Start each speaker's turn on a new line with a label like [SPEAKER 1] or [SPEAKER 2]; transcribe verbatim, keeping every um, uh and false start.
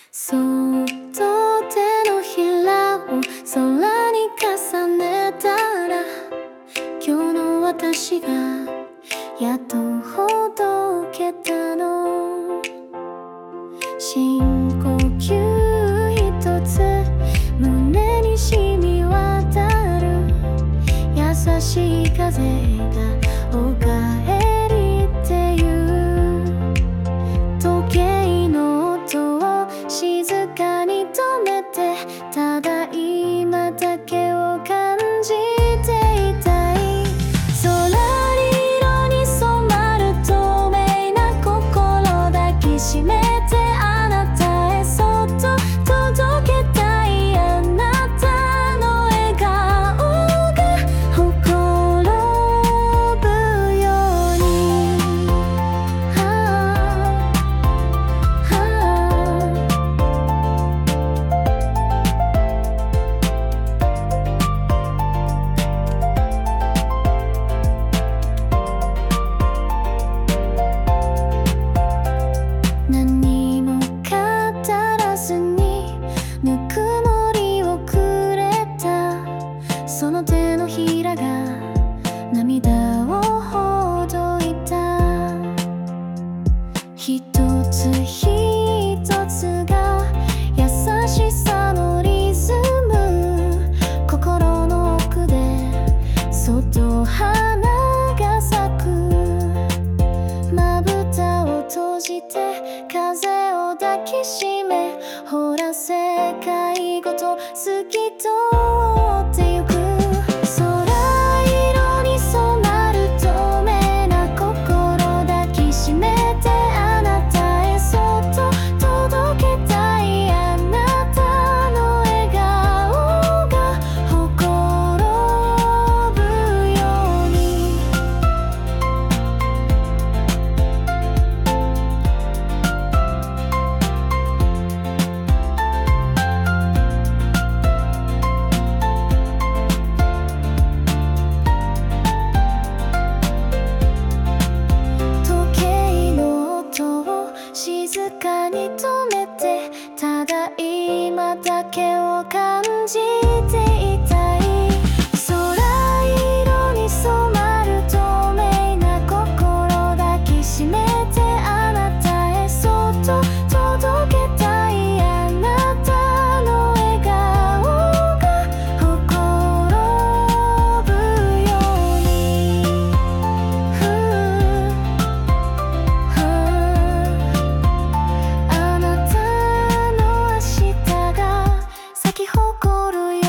[SPEAKER 1] そっと手のひらを空に重ねたら、今日の私がやっとほどけたの。深呼吸一つ胸に染み渡る、優しい風がおかえりっていう時計の音を静かに止めて、ただ今だけを感じていたい。空色に染まる透明な心抱きしめて、あなたへそっと届けたい。あなたの笑顔がほころぶように、はあは何も語らずにぬくもりをくれた、その手のひらが涙をほどいた。一つ一つが優しさのリズム、心の奥でそっと花が咲く。まぶたを閉じて風を抱きしめ、ほら世界ごと透き通ってゆく。空色に染まる透明な心抱きしめて、あなたへそっと届けたい。あなたの笑顔がほころぶように。時計の音を静かに止めて、ただ今だけを感じていたい。空色に染まる透明な心抱きしめて、あなたへそっと届けたい。あなたの笑顔がほころぶように、ふうふうあなたの明日が咲き誇るよ